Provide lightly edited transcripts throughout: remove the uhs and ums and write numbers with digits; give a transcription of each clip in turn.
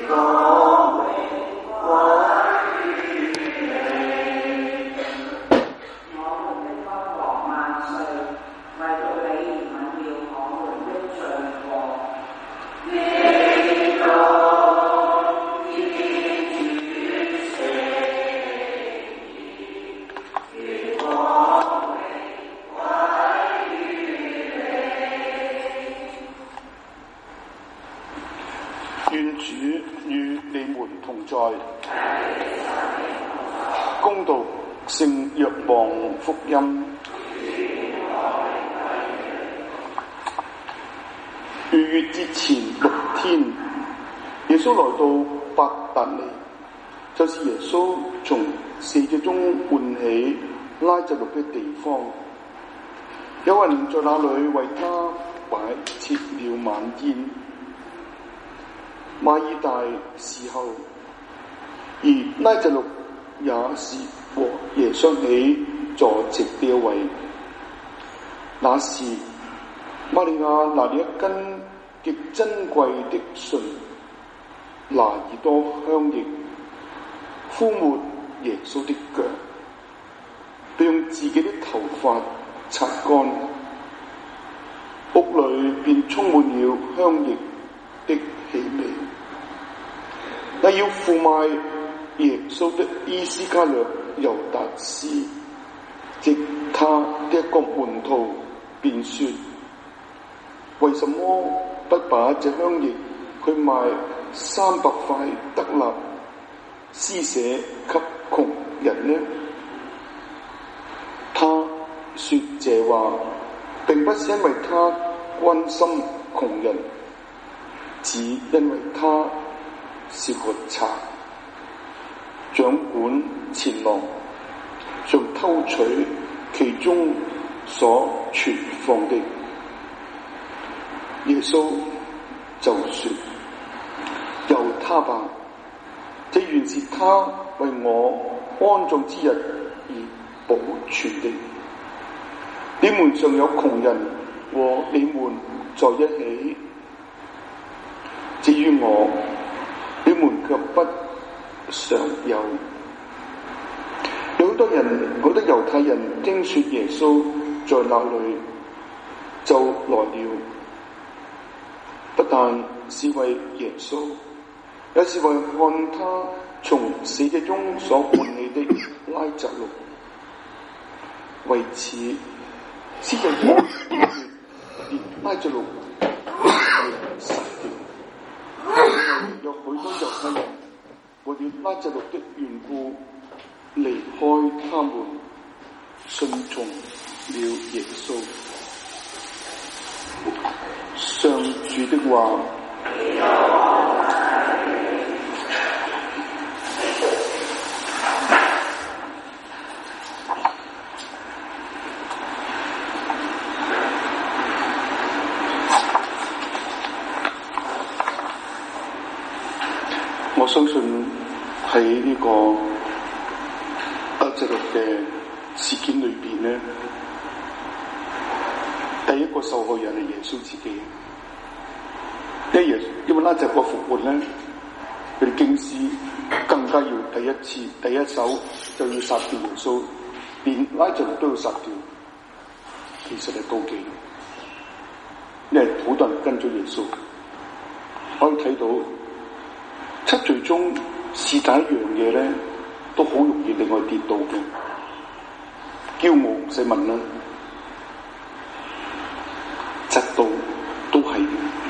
願主與你們同在。恭讀聖若望福音。逾越節前6天，耶穌來到伯達尼，就是耶穌從死者中喚起拉匝祿的地方。有人在那裏為他擺設了晚宴。馬爾大侍候，而拉匝祿也是和耶穌起坐席的一位。那時，瑪利亞拿了一根極珍貴的純拿爾多香液，敷抹耶穌的腳，並用自己的頭髮擦乾，屋裏便充滿了香液的氣味。那要負賣耶穌的伊斯加略猶達斯，即他的一個門徒，便說：為什麼不把這香液去賣300塊德納，施捨給窮人呢？他說這話並不是因為他關心窮人，只因為他是個賊，掌管錢囊，想偷取其中所存放的。耶穌就說：由他吧，這原是他為我安葬之日而保存的。你們尚有窮人和你們在一起，至於我，你們卻不常有。有好多猶太人聽說耶穌在那裏，就來了，不但是為耶穌，也是為看他從死者中所喚起的拉匝祿。為此，司祭長連拉匝祿殺掉。有許多猶太人為了拉匝祿的緣故離開他們，信從了耶穌。上主的話。我相信喺呢個拉匝祿嘅事件裏邊咧，第一個受害人係耶穌自己。因為拉匝祿復活咧，佢哋經師更加要第一手就要殺掉耶穌，連拉匝祿都要殺掉。其實係妒忌，因為好多人跟咗耶穌，可以睇到。七罪中是第一樣嘢咧，都好容易令我跌倒嘅。驕傲唔使問啦，嫉妒都係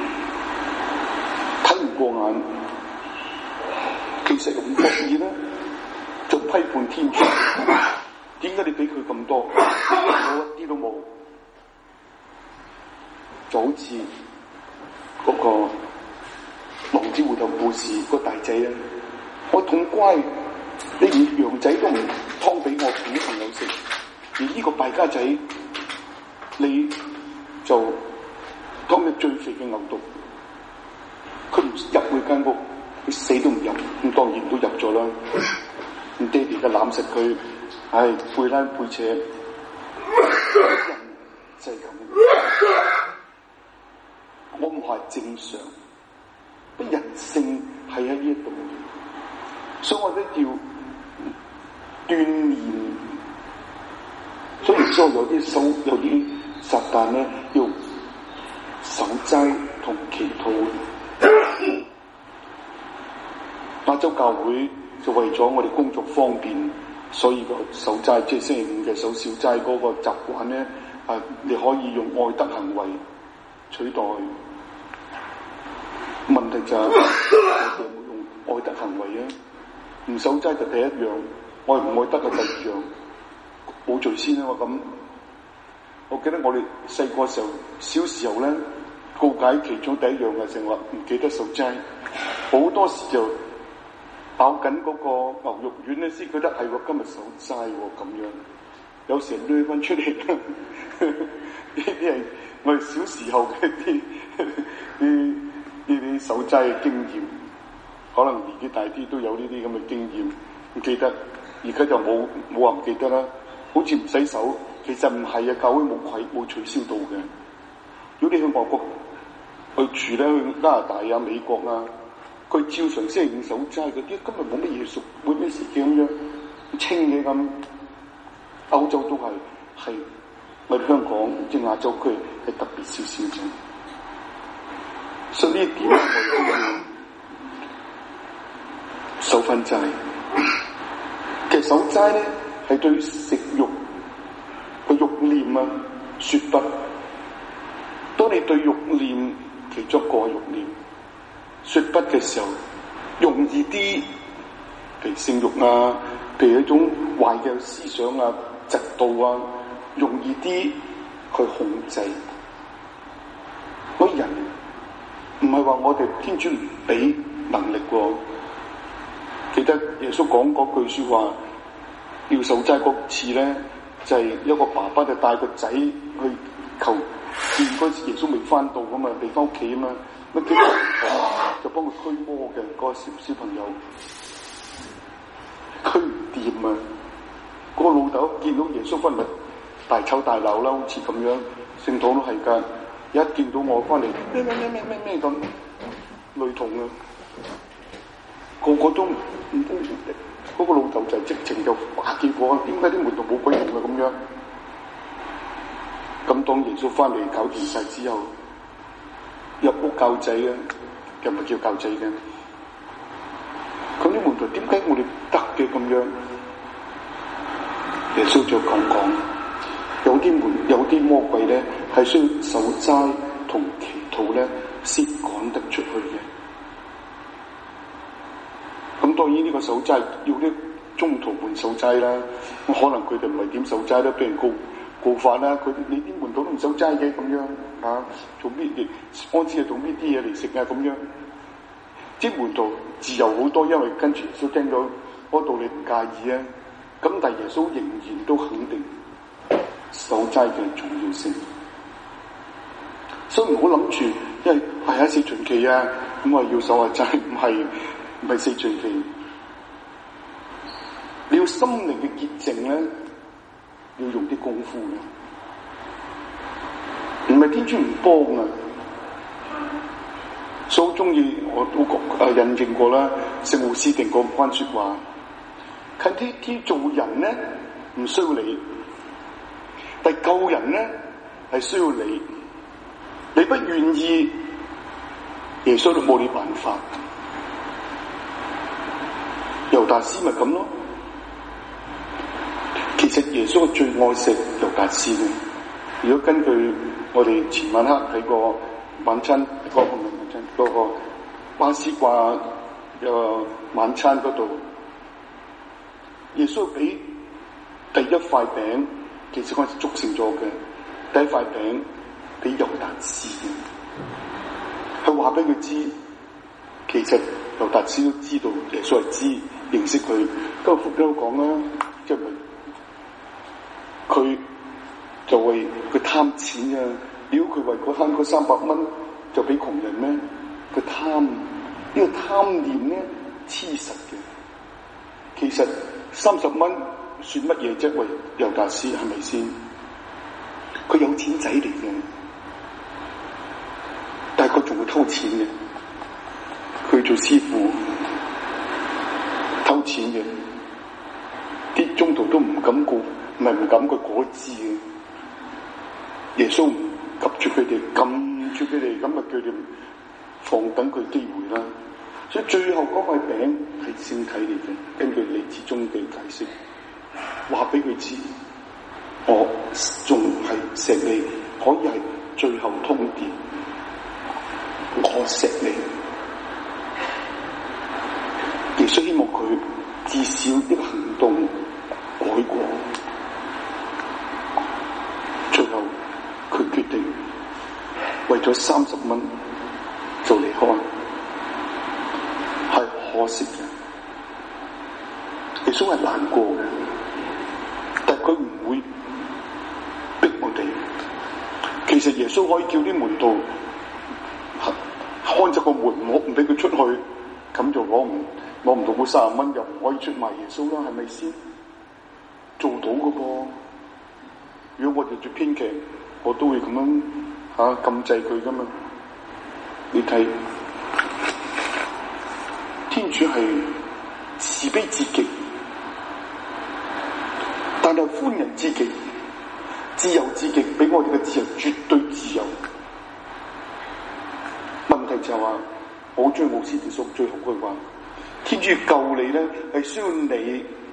睇唔過眼，其實唔覺意咧就批判天主。點解你俾佢咁多？我一啲都冇，就好似嗰個浪子回頭故事個大仔啊，我咁乖，你連羊仔都唔劏俾我小朋友食，而呢個敗家仔你就劏咗最肥嘅牛犢，佢唔入佢間屋，佢死都唔入，咁當然都入咗啦。咁爹哋嘅攬實佢，背拉背扯，人就係咁。我唔係正常。人性係喺呢度，所以我哋要鍛煉。所以所以有啲撒旦咧要守齋同祈禱。亞洲教會就為咗我哋工作方便，所以個守齋即係星期五嘅守小齋嗰個習慣咧，你可以用愛德行為取代。問題就係我哋有冇用愛德行為啊？唔守齋就第一樣，愛唔愛德嘅第二樣，冇罪先啊！我記得我哋細個時候，小時候咧告解其中第一樣嘅成話唔記得守齋，好多時就咬緊嗰個牛肉丸咧，先覺得係喎，今日守齋喎咁樣。有時擸翻出嚟，呢啲係我哋小時候嘅啲守齋嘅經驗。可能年紀大啲都有呢啲咁嘅經驗，唔記得。而家就冇話唔記得啦，好似唔使守。其實唔係啊，教會冇取消到嘅。如果你去外國去住咧，去加拿大啊、美國啊，佢照常星期五守齋嗰啲，今日冇乜嘢熟，冇咩事嘅咁樣清嘅咁。歐洲都係我哋香港即係亞洲區係特別少少啫。所以呢一點我哋都要守翻齋。其實守齋咧係對食慾個慾念啊說不。當你對慾念其中一個慾念說不嘅時候，容易啲，譬如性慾啊，譬如一種壞嘅思想啊、嫉妒啊，容易啲去控制。嗰人唔係話我哋天主唔俾能力喎。記得耶穌講嗰句說話，要守齋嗰次咧，就係一個爸爸就帶個仔去求見嗰時，耶穌未翻到啊嘛，未翻屋企啊嘛，乜幾就幫佢驅魔嘅嗰個小朋友，驅唔掂啊！嗰個老豆見到耶穌翻嚟，大吵大鬧啦，好似咁樣，聖堂都係噶，一見到我翻嚟咩咁，類同啊！個個都唔嗰個老豆就直情就話結果，點解啲門徒冇鬼用啊咁樣？咁當耶穌翻嚟搞掂晒之後，入屋教仔啊，又唔係叫教仔嘅。咁啲門徒點解我哋得嘅咁樣？耶穌就講，有啲魔鬼咧係需要守齋同祈禱咧先趕得出去嘅。咁當然呢個守齋要啲中途門守齋啦，可能佢哋唔係點守齋啦，俾人告發啦，你啲門徒都唔守齋嘅咁樣啊，做咩嘢？安知係做咩啲嘢嚟食啊咁樣？啲門徒自由好多，因為跟住耶穌聽到嗰道理唔介意啊。咁但係耶穌仍然都肯定守齋嘅重要性，所以唔好諗住，因為係四旬期啊，咁我要守下齋，唔係四旬期。你要心靈嘅潔淨咧，要用啲功夫嘅，唔係天主唔幫啊。所以好中意，我都印證過啦，聖奧斯定嗰番說話，近天做人咧唔需要你，但救人咧係需要你。你不願意，耶穌都冇你辦法。猶達斯咪咁咯。其實耶穌最愛食猶達斯嘅。如果根據我哋前晚黑睇過晚餐嗰個巴斯掛晚餐嗰度，耶穌俾第一塊餅，其實我係祝聖咗嘅。第一塊餅俾猶達斯嘅，佢話俾佢知，其實猶達斯都知道耶穌係知認識佢。今日福音都講啦，即係佢就為佢貪錢啊！如果佢為嗰貪嗰300蚊就俾窮人咩？佢貪呢個貪念咧黐實嘅。其實30蚊算乜嘢啫？為猶達斯係咪先？佢有錢仔嚟嘅，但係佢仲會偷錢嘅。佢去做師傅偷錢嘅，啲中途都唔敢過，唔敢過果子嘅。耶穌唔及住佢哋，撳住佢哋，咁啊叫佢哋放等佢機會啦。所以最後嗰塊餅係聖體嚟嘅，根據李志忠嘅解釋，話俾佢知，我仲係錫你，可以係最後通牒，我錫你。耶穌希望佢至少啲行動改過，最後佢決定為咗30蚊就離開，係可惜嘅。耶穌係難過嘅，但係佢唔會逼我哋。其實耶穌可以叫啲門徒看着個門，唔俾佢出去，咁就攞唔到嗰30蚊，又唔可以出賣耶穌啦，係咪先？做到嘅噃。如果我哋做編劇，我都會咁樣禁制佢噶嘛。你睇，天主係慈悲至極，但係寬仁至極，自由至極，俾我哋嘅自由絕對自由。問題就係話，我好中意奧斯定叔最後句話：天主救你咧，係需要你